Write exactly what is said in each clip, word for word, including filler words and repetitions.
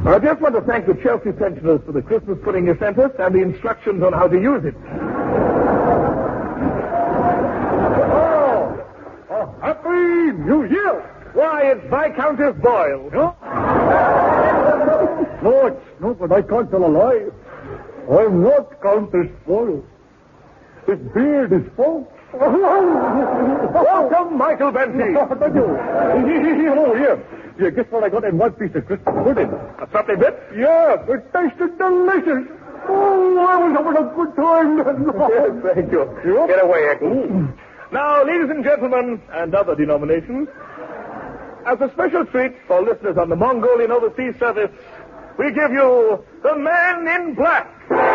I just want to thank the Chelsea pensioners for the Christmas pudding you sent us and the instructions on how to use it. Oh, a happy New Year! Why, it's Viscountess Boyle. Huh? No, it's no, but I can't tell a lie. I'm not Countess Boyle. His beard is false. Welcome, Michael Bentley. Thank you. Oh, here. Yeah, guess what I got in one piece of Christmas pudding? A something bit? Yeah, it tasted delicious. Oh, I was having a good time then. Yes, thank you. Yep. Get away, Eccles. Now, ladies and gentlemen, and other denominations, as a special treat for listeners on the Mongolian Overseas Service, we give you The Man in Black.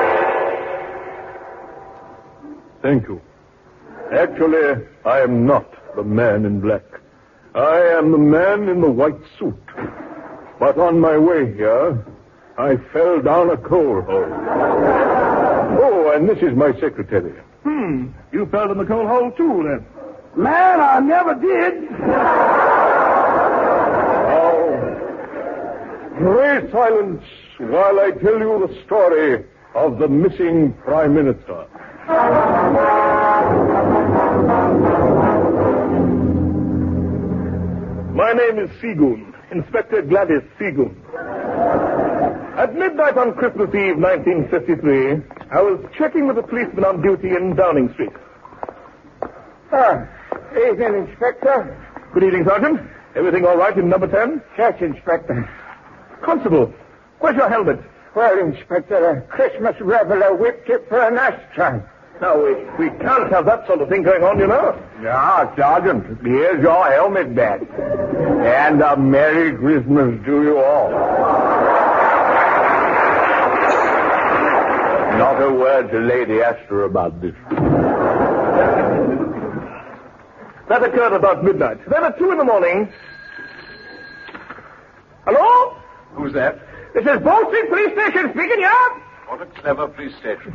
Thank you. Actually, I am not the man in black. I am the man in the white suit. But on my way here, I fell down a coal hole. Oh, and this is my secretary. Hmm, you fell in the coal hole too, then. Man, I never did. Now, pray silence while I tell you the story of the missing Prime Minister. My name is Seagoon, Inspector Gladys Seagoon. At midnight on Christmas Eve, nineteen fifty-three, I was checking with a policeman on duty in Downing Street. Uh, evening, Inspector. Good evening, Sergeant. Everything all right in number ten? Yes, Inspector. Constable, where's your helmet? Well, Inspector, a Christmas reveler whipped it for an ashtray. Now, we, we can't have that sort of thing going on, you know. Yeah, Sergeant, here's your helmet back. And a Merry Christmas to you all. Not a word to Lady Astor about this. That occurred about midnight. Then at two in the morning... Hello? Who's that? This is Bow Street Police Station speaking, yeah? What a clever police station.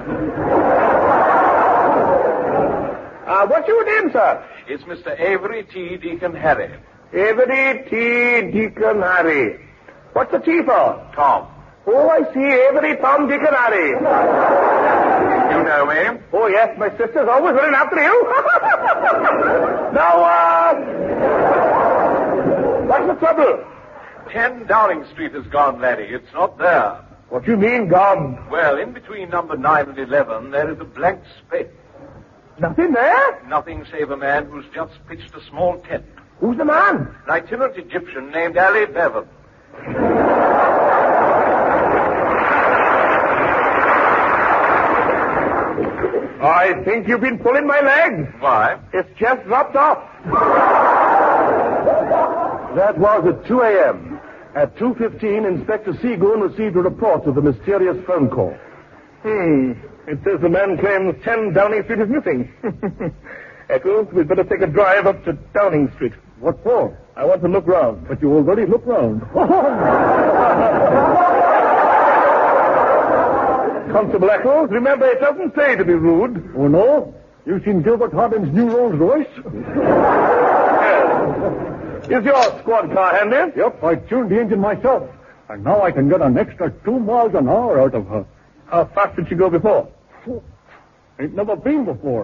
Uh, what's your name, sir? It's Mister Avery T. Deacon Harry. Avery T. Deacon Harry. What's the T for? Tom. Oh, I see. Avery Tom Deacon Harry. You know me? Oh, yes. My sister's always running after you. Now, uh... what's the trouble? ten Downing Street has gone, laddie. It's not there. What do you mean, gone? Well, in between number nine and eleven, there is a blank space. Nothing there? Nothing save a man who's just pitched a small tent. Who's the man? An itinerant Egyptian named Ali Bevan. I think you've been pulling my leg. Why? It's just dropped off. That was at two a.m. At two fifteen, Inspector Seagoon received a report of the mysterious phone call. Hmm. It says the man claims ten Downing Street is missing. Eccles, we'd better take a drive up to Downing Street. What for? I want to look round. But you already looked round. Constable Eccles, remember it doesn't say to be rude. Oh, no? You seen Gilbert Hardin's new Rolls Royce? Yes. Is your squad car handy? Yep, I tuned the engine myself. And now I can get an extra two miles an hour out of her. How fast did she go before? Ain't never been before.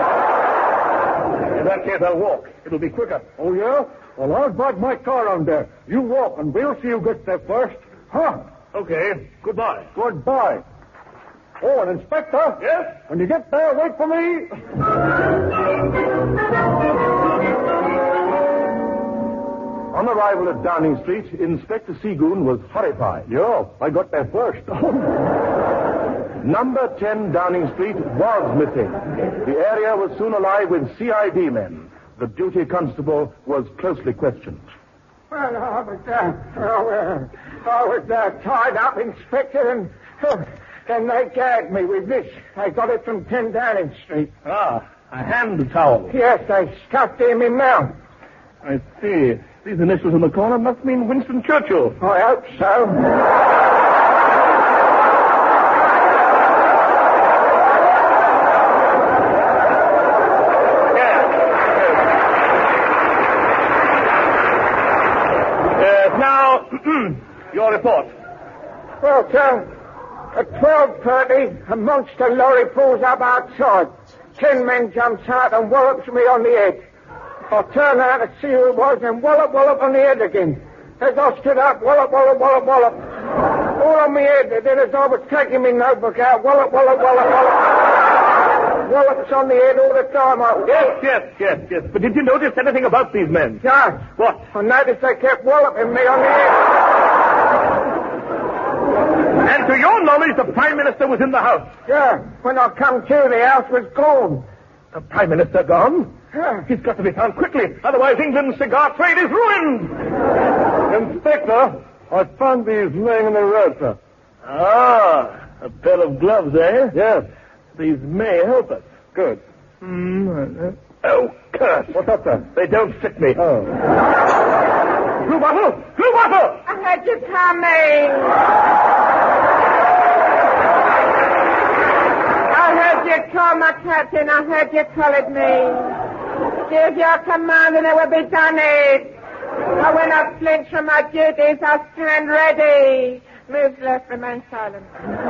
In that case, I'll walk. It'll be quicker. Oh, yeah? Well, I'll drive my car on there. You walk, and we'll see who gets there first. Huh? Okay. Goodbye. Goodbye. Oh, and Inspector? Yes? When you get there, wait for me. On arrival at Downing Street, Inspector Seagoon was horrified. Yeah, I got there first. Number ten Downing Street was missing. The area was soon alive with C I D men. The duty constable was closely questioned. Well, I was, uh, oh, uh, I was uh, tied up, Inspector, and uh, then they gagged me with this. I got it from ten Downing Street. Ah, a hand towel. Yes, they stuffed it in my mouth. I see. These initials in the corner must mean Winston Churchill. I hope so. Your report. Well, sir, at twelve thirty, a monster lorry pulls up outside. Ten men jumps out and wallops me on the head. I turn out to see who it was and wallop, wallop on the head again. As I stood up, wallop, wallop, wallop, wallop. All on my head. Then as I was taking my notebook out, wallop, wallop, wallop, wallop. Wallops on the head all the time. I... Yes, yes, yes, yes. But did you notice anything about these men? Yes. What? I noticed they kept walloping me on the head. And to your knowledge, the Prime Minister was in the house. Yeah. When I come to, the house was gone. The Prime Minister gone? Yeah. He's got to be found quickly. Otherwise, England's cigar trade is ruined. Inspector, I found these laying in the road, sir. Ah, a pair of gloves, eh? Yes. These may help us. Good. Mm. Oh, curse. What's up, sir? They don't fit me. Oh. Blue bottle! Blue bottle! I heard you coming. I heard you call my captain. I heard you call it me. Give your command and it will be done it. I will not flinch from my duties. I stand ready. Moves left, remain silent.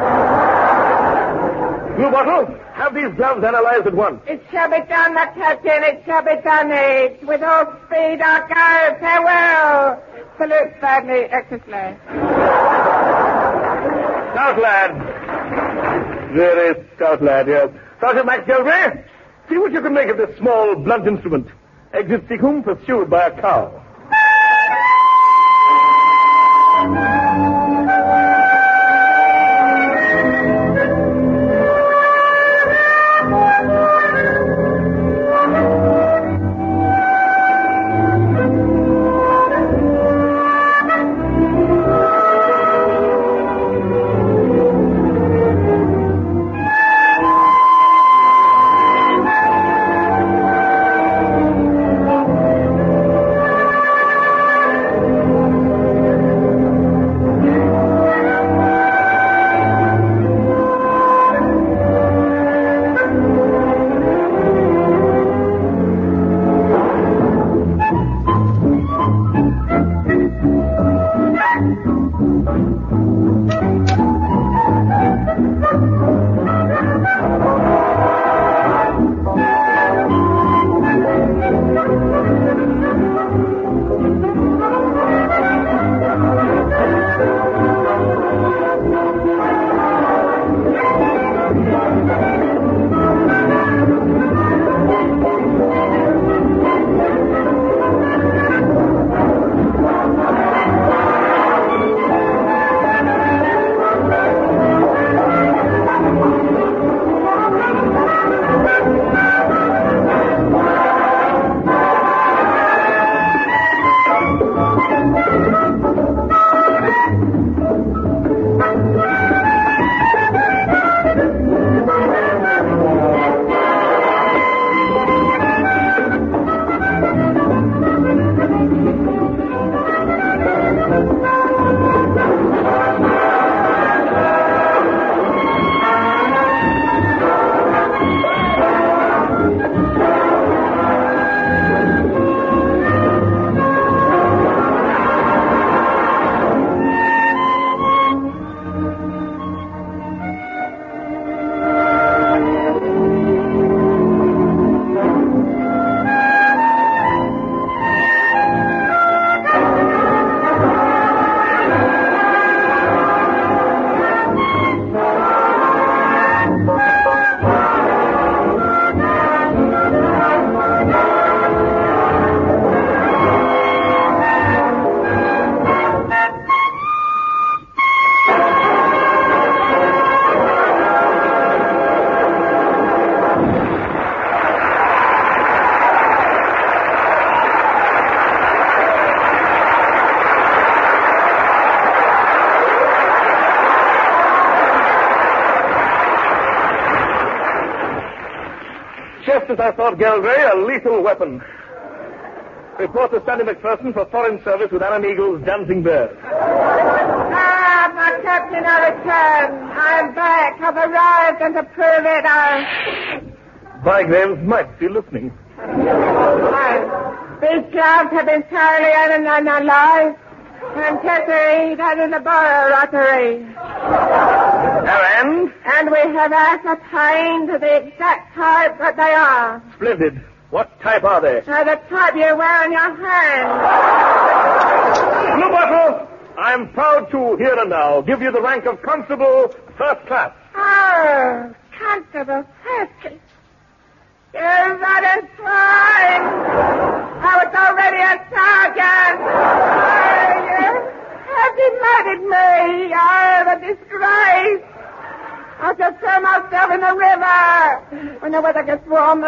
Blue bottle, have these gloves analyzed at once. It shall be done, my captain. It shall be done it. With all speed I go. Farewell. Salute, Bagney, Exersley. Stout lad. Very stout lad, yes. Sergeant McGilvray, see what you can make of this small, blunt instrument. Exit Seacombe, pursued by a cow. Just as I thought, Galway, a lethal weapon. Report to Stanley McPherson for Foreign Service with Alan Eagle's Dancing Bears. Ah, my captain, I return. I am back. I've arrived, and to prove it, I... Bygraves might be listening. I... These gloves have been thoroughly analyzed. And Tessie, that is a borough lottery. And? And we have ascertained the exact type that they are. Splendid. What type are they? Uh, the type you wear in your hand. Blue Bottle, I'm proud to, here and now, give you the rank of Constable First Class. Oh, Constable First Class. You rotten swine! I was already a sergeant! Oh, you have demoted me! Oh, the disgrace! I'll just throw myself in the river when the weather gets warmer.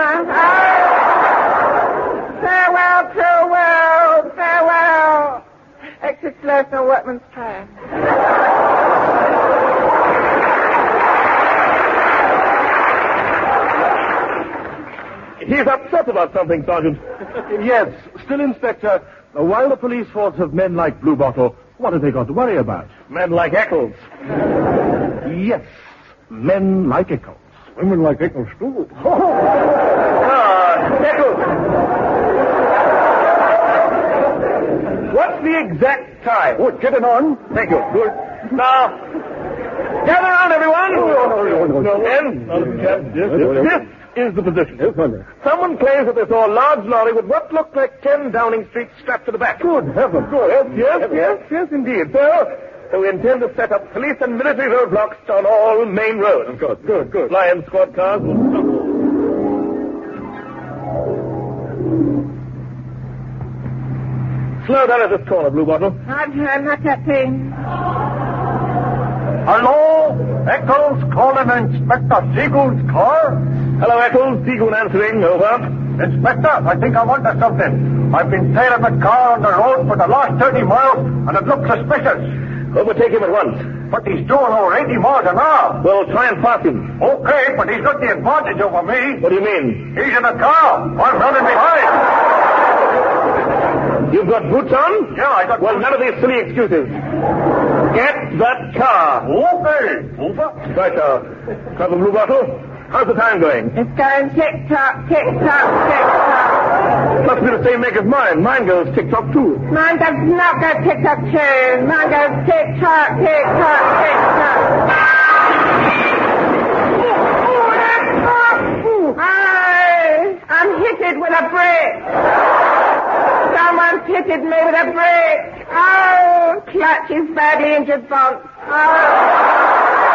Oh. Farewell, cruel world! Farewell! Exit left on Workman's Trail. He's upset about something, Sergeant. Yes, still, Inspector, while the police force have men like Blue Bottle, what have they got to worry about? Men like Eccles. Yes, men like Eccles. Women like Eccles, too. Ah, Eccles. What's the exact time? Oh, get it on. Thank you. Good. Now, gather around, everyone. Oh, no, no, no, no. Men, Yes, yes. this is the position. Yes, Hunter. Someone claims that they saw a large lorry with what looked like ten Downing Street strapped to the back. Good heavens. Good. Yes, yes, yes, yes, indeed. So, so we intend to set up police and military roadblocks on all main roads. Good, good, good. Flying squad cars will stop. Slow down at this corner, Blue Bottle. I've heard not that thing. Hello? Eccles calling Inspector Seagoon's car? Hello, Eccles. Seagoon answering. Over. Inspector, I think I'm onto something. I've been tailing the car on the road for the last thirty miles, and it looks suspicious. Overtake him at once. But he's doing over eighty miles an hour. Well, try and pass him. Okay, but he's got the advantage over me. What do you mean? He's in the car. I'm running behind. You've got boots on? Yeah, I got... Well, none of these silly excuses. Get that car. Okay. Over. Right, sir. Cover Blue Bottle. How's the time going? It's going tick-tock, tick-tock, tick-tock. Must be the same make as mine. Mine goes tick-tock, too. Mine does not go tick-tock, too. Mine goes tick-tock, tick-tock, tick-tock. I, I'm hit with a brick. Someone hitted me with a brick. Oh, clutch his badly injured bonds. Oh.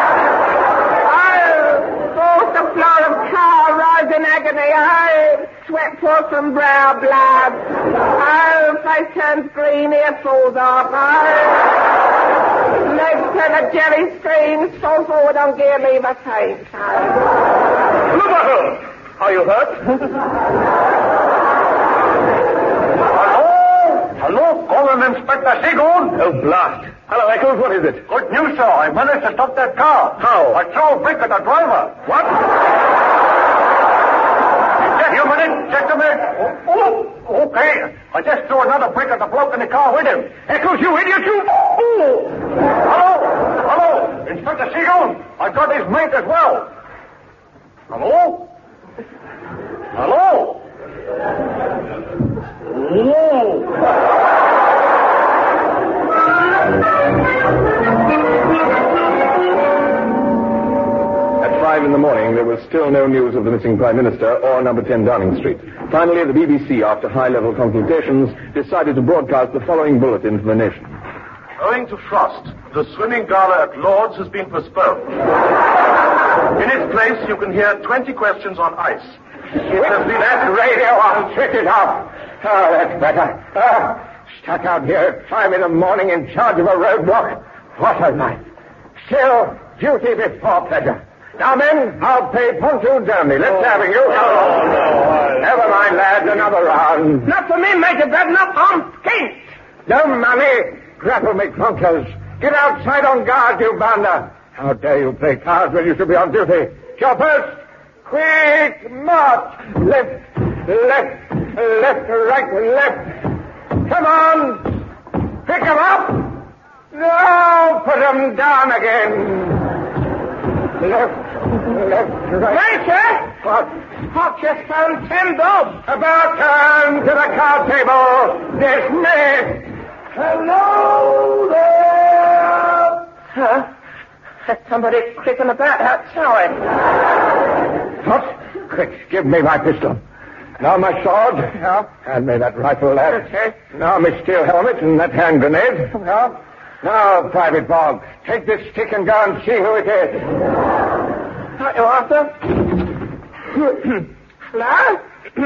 The floor of car rise in agony. Oh, sweat pours from brow, blood. Oh, face turns green, ear falls off. Oh, legs turn a jelly scream, fall forward on gear, leave a taint. Oh. Blue Bottle! Are you hurt? Hello? Hello, calling Inspector Seagoon. Oh, blast. Hello, Eccles. What is it? Good news, sir. I managed to stop that car. How? I threw a brick at the driver. What? Just a minute. Just a minute. Oh, oh, okay. I just threw another brick at the bloke in the car with him. Eccles, you idiot, you... Oh! Hello? Hello? Inspector Seagoon. I got his mate as well. Hello? Hello? Oh! At five in the morning, there was still no news of the missing Prime Minister or number ten Downing Street. Finally, the B B C, after high-level consultations, decided to broadcast the following bulletin to the nation. Owing to frost, the swimming gala at Lord's has been postponed. In its place, you can hear twenty questions on ice. It has been that radio off. Switch it off. Oh, that's better. Oh, stuck out here at five in the morning in charge of a roadblock. What a life. Still, duty before pleasure. Now, men, I'll pay pontoon downey. Let's have you. Oh, no. Never mind, lads. Another round. Not for me, Major Bradnock. I'm skint. No money. Grapple me, clunkers. Get outside on guard, you bounder. How dare you play cards when you should be on duty? Choppers, quick march. Left, left, left, right, left. Come on. Pick 'em up. No, put 'em down again. Left, left, right. Major! What? Hot just found ten dobs. About time to the card table. Dismissed. Hello there! Huh? That's somebody kicking about outside. What? Quick, give me my pistol. Now my sword. Yeah. Hand me that rifle, lad. Okay. Now my steel helmet and that hand grenade. Yeah. Now, Private Bogg, take this stick and go and see who it is. Right, you, Arthur. Hello?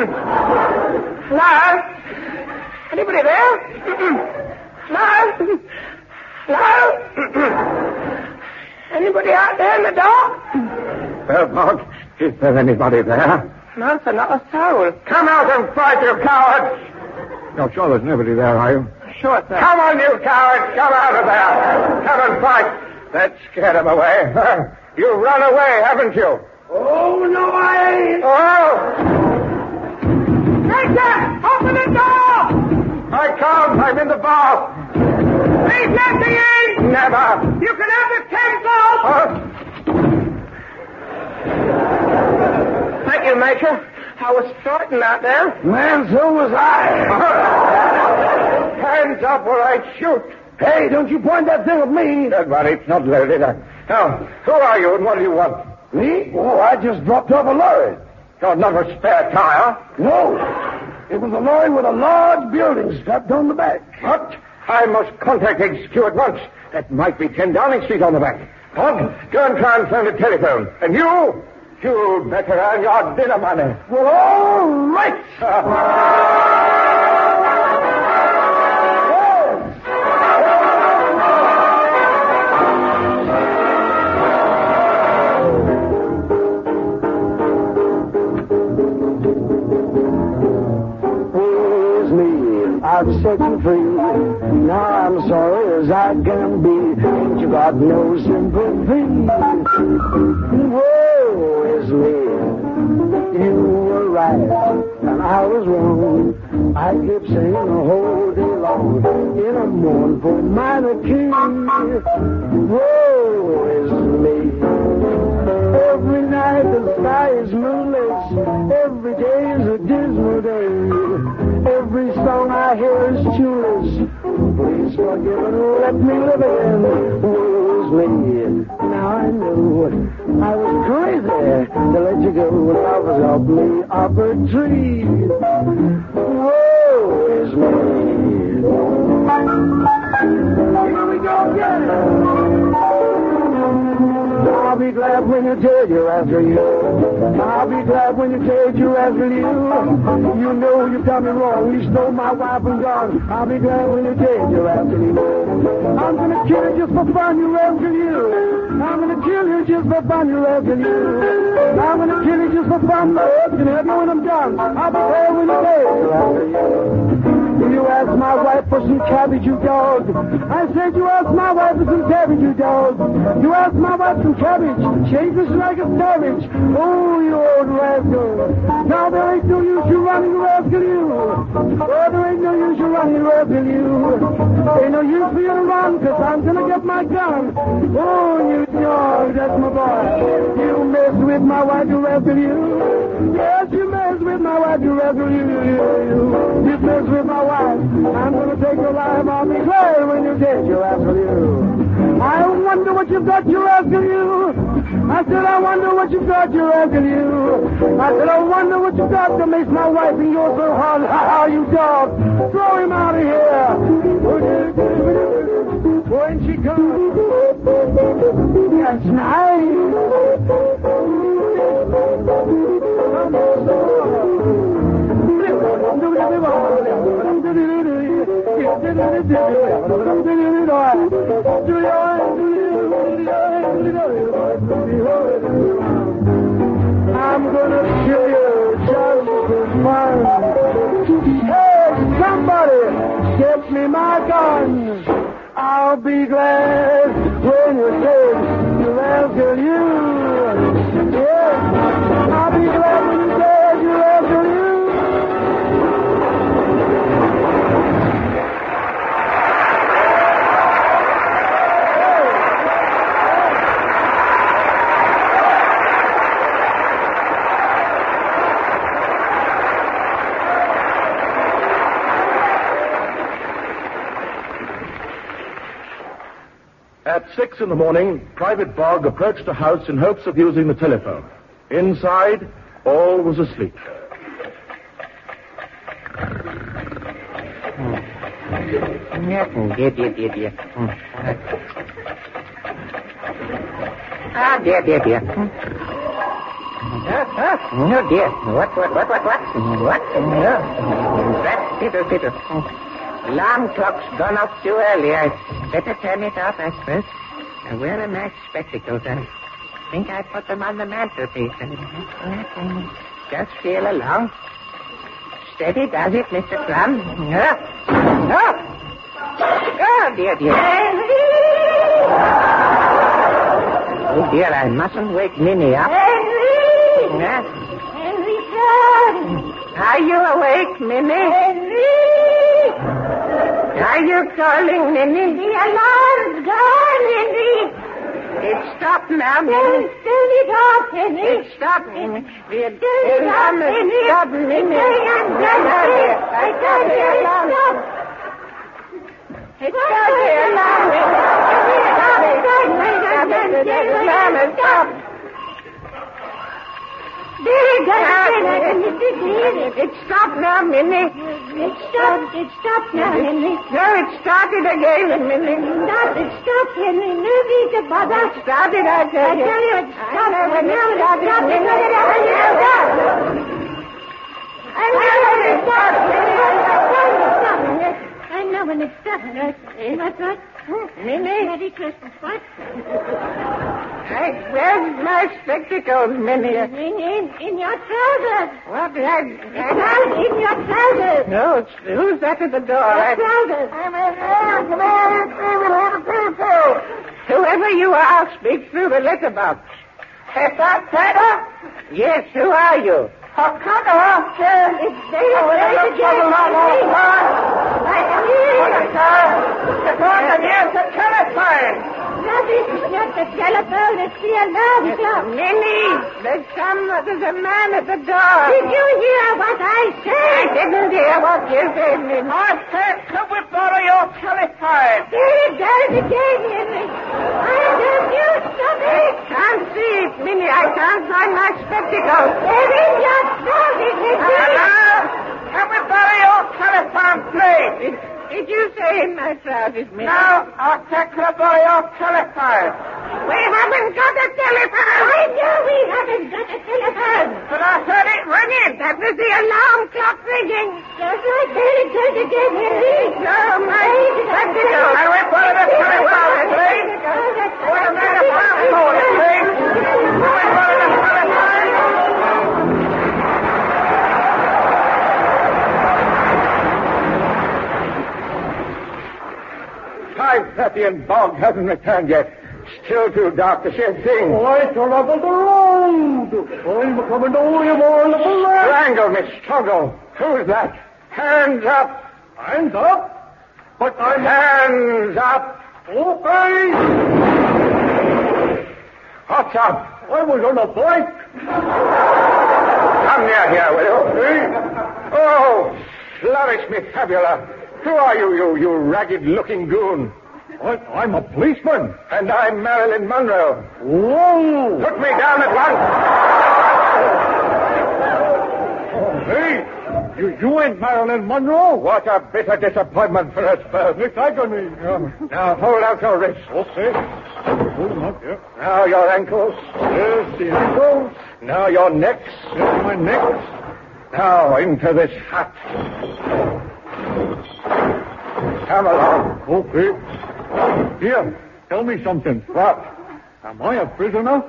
Hello? Anybody there? Hello? Hello? Anybody out there in the dark? Well, Bogg, is there anybody there? No, sir, not a soul. Come out and fight, you cowards! You're sure there's nobody there, are you? Sure, sir. Come on, you cowards! Come out of there! Come and fight! That scared him away. You run away, haven't you? Oh, no, I ain't. Oh! Major, open the door! I can't. I'm in the bar. Please let me in! Never. You can have the ten balls! Huh? Thank you, Major. I was frightened out there. Man, so was I. Hands up or I shoot. Hey, don't you point that thing at me. Don't worry, it's not loaded. Now, who are you and what do you want? Me? Oh, I just dropped off a lorry. You're not a spare tire? No. It was a lorry with a large building strapped on the back. What? I must contact H Q at once. That might be ten Downing Street on the back. Bogg, go and try and phone the telephone. And you? You'd better earn your dinner money. Well, all right. Here's me. I've set you free. Now I'm sorry as I can be. Ain't you got no sympathy? Woe is me. You were right and I was wrong. I kept singing the whole day long in a mournful minor key. Woe is me. Every night the sky is moonless. Every day is a dismal day. Every song I hear is tuneless. Please forgive and let me live again. Woe is me. Now I know I was crazy to let you go. I was up me up a tree. Woe is me. Here we go again. I'll be glad when you tell you're after you. I'll be glad when you tell you're after you. You know you've done me wrong. You stole my wife and gone. I'll be glad when you tell you're after you. I'm gonna kill you just for fun. You're after you. I'm gonna kill you just for fun. You're after you. I'm gonna kill you just for fun. But you know when I'm done, I'll be glad when you tell you're after you. You asked my wife for some cabbage, you dog. I said you asked my wife for some cabbage, you dog. You asked my wife some cabbage. She ate this like a savage. Oh, you old rascal. Now there ain't no use you running, you rascal, you. Oh, there ain't no use you running, you rascal, you. Ain't no use for you to run, cause I'm gonna get my gun. Oh, you dog, that's my boy. You mess with my wife, you rascal, you. Yes, you mess with my wife, you rascal, you. You mess with my wife. I'm gonna take your life. I'll be glad when you take your rascal, you. I wonder what you've got, you rascal, you. I said, I wonder what you've got, you rascal, you. I said, I wonder what you've got that makes my wife and yours so hard. Ha ha, you dog. Throw him out of here. When she comes, that's nice. I'm gonna kill you just for fun. Hey, somebody, get me my gun. I'll be glad when you say you'll answer you. Yeah, I'll be glad when you say you'll answer you. At six in the morning, Private Bogg approached the house in hopes of using the telephone. Inside, all was asleep. Dear, dear, dear, dear. Ah, dear, dear, dear. No, dear. What, what, what, what, what? What? No. That's Peter, Peter. Alarm clock's gone off too early. I better turn it off, I suppose. And where are my spectacles? I think I put them on the mantelpiece. Just feel along. Steady, does it, Mister Plum? No. No. Oh, dear, dear. Oh, dear, I mustn't wake Minnie up. Henry! Yes. Henry, son! Are you awake, Minnie? Henry! Are you calling Minnie? The alarm's gone, Henry! It stopped now, Turn, Minnie. turn it off, Henry! It stopped, Minnie. The Turn it off, alarm has Henry! stopped, Minnie. I'm No, done. dear. I I can't got the hear it alarm. stop. It stopped the alarm, Minnie. Stop it. Stop it. The alarm has stopped. There it goes. It stopped now, Minnie. It stopped. It stopped now, Henry. No, it started again, Minnie. Stop. It stopped, Henry. No need to bother. It started, I tell you. I tell you, it stopped. I know when it Now started, it stopped. Minnie. I know I know when it stopped, I know when it stopped. What, what? Minnie. Merry Christmas. What? Hey, where's my spectacles, Minnie? In, in, in your trousers. What? I, Down in your trousers. No, it's, who's that at the door? Your I, trousers. whoever you are, speak through the letterbox. Is that better? Yes, who are you? Oh, cut off, sir. It's there. Oh, There's it the looks like a lot of gate. fun. I see. It's on the near the telephone. No, this is not the telephone. It's the alarm clock. Minnie, there's some, there's a man at the door. Did you hear what I I said? didn't hear what you said, Minnie. I said, could we borrow your telephone? There it goes again, Henry. I don't you stop it. Can't see it, Minnie. I can't find my spectacles. They're in your trousers, Henry. Hello? Can we borrow your telephone, please? Did, did you say in my trousers, Minnie? No, I said, could I borrow your telephone? We haven't got a telephone. I know we haven't got a telephone. But I heard it ringing. That was the alarm clock ringing. Just right there it goes again, Henry. No, my spectacles. Can we borrow the telephone, please? What a man of passport, please. Can we borrow the telephone? Five thirty and Bogg hasn't returned yet. Still too dark to see a thing. I travel the road. I'm coming to you all the way. Strangle, Miss Struggle. Who's that? Hands up. Hands up. But I'm... Hands up. Okay. What's up? I was on a bike. Come near here, will you? Oh, flourish me fabula. Who are you, you, you ragged-looking goon? I, I'm a policeman. And I'm Marilyn Monroe. Whoa. Put me down at once. Oh, hey, you, you ain't Marilyn Monroe. What a bitter disappointment for us both. It's agony. Yeah. Now, hold out your wrists. Okay. Hold them up, yeah. Now, your ankles. Yes, the ankles. Now, your necks. Yes, my neck. Now, into this hat. Come along. Okay. Here, tell me something. What? Am I a prisoner?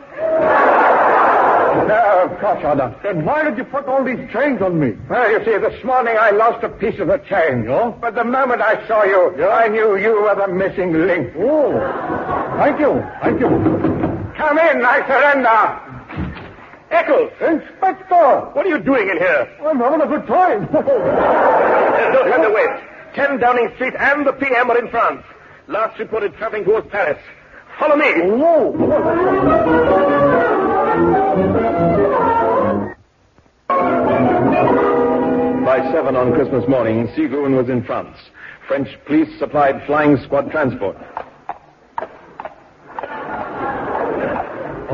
No, of course you're not. Then why did you put all these chains on me? Well, you see, this morning I lost a piece of the chain. Yeah? But the moment I saw you, Yeah? I knew you were the missing link. Oh, thank you, thank you. Come in, I surrender. Eccles! Inspector! What are you doing in here? I'm having a good time. Don't have to wait. ten Downing Street and the P M are in France. Last reported traveling towards Paris. Follow me. Whoa! By seven on Christmas morning, Seagoon was in France. French police supplied flying squad transport.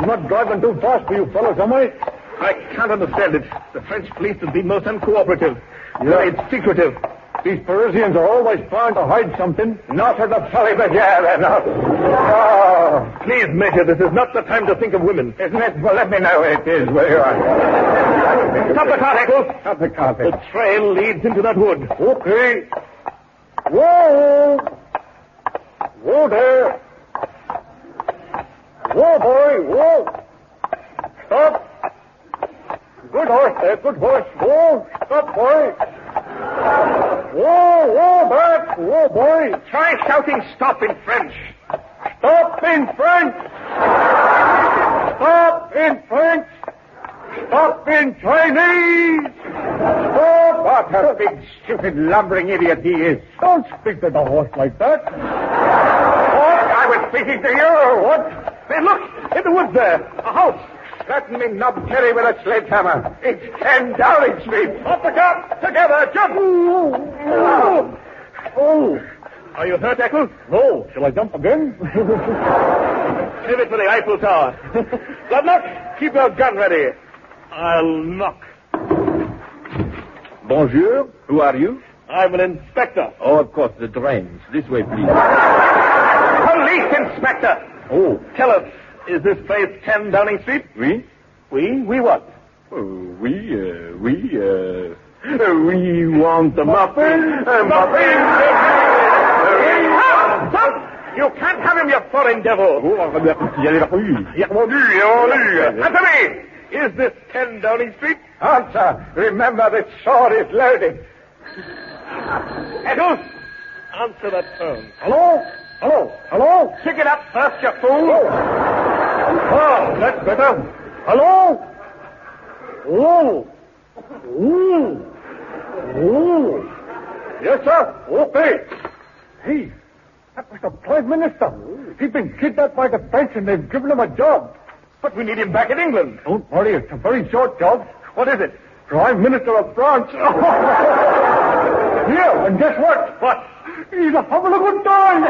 I'm not driving too fast for you fellas, am I? I can't understand it. The French police have been most uncooperative. Yeah. Very secretive. These Parisians are always trying to hide something. Not at the Palais-Badière, they're not. Oh. Please, Major, this is not the time to think of women. Isn't it? Well, let me know it is where you are. Stop the car, Eccles. Stop the car. The trail leads into that wood. Okay. Whoa! Whoa there! Whoa, boy, whoa! Stop! Good horse there, good horse. Whoa! Stop, boy! Whoa, whoa, back! Whoa, boy! Try shouting stop in French. Stop in French! Stop in French! Stop in Chinese! Stop! What a big, stupid, lumbering idiot he is. Don't speak to the horse like that. What? I was speaking to you. What? Hey, look! In the woods there. A house. Threaten me, Knob Kerry, with a sledgehammer. It's ten Dowling Street. Off the car! Together! Jump! Oh. Oh. Are you hurt, Eccles? No. Shall I jump again? Save it for the Eiffel Tower. Bloodnut, keep your gun ready. I'll knock. Bonjour. Who are you? I'm an inspector. Oh, of course, the drains. This way, please. Police inspector! Oh. Tell us, is this place ten Downing Street? Oui? We? We what? Oh, we, uh, we, uh, we want a muffin. A muffin. Stop! Stop! You can't have him, you foreign devil. Answer me! Is this ten Downing Street? Answer. Remember that sword is loaded. Eccles, answer that phone. Hello? Hello? Hello? Pick it up first, you fool. Oh, oh that's better. Hello? Oh. Ooh. Ooh. Yes, sir. Okay. Hey, that was the Prime Minister. He's been kidnapped by the French and they've given him a job. But we need him back in England. Don't worry, it's a very short job. What is it? Prime Minister of France. Here, and guess what? What? He's having a good time.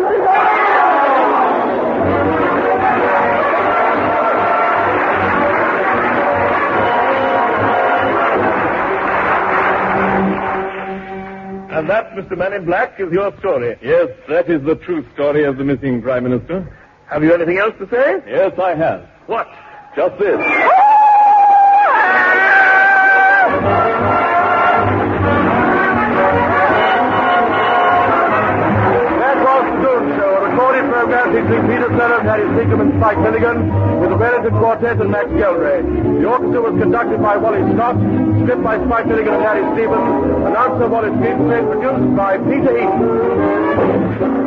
And that, Mister Man in Black, is your story. Yes, that is the true story of the missing Prime Minister. Have you anything else to say? Yes, I have. What? Just this. Program featuring Peter Sellers, Harry Seacombe, and Spike Milligan, with the Wellington Quartet and Max Geldray. The orchestra was conducted by Wally Scott, script by Spike Milligan and Harry Stevens, announcer Wally Street, produced by Peter Eaton.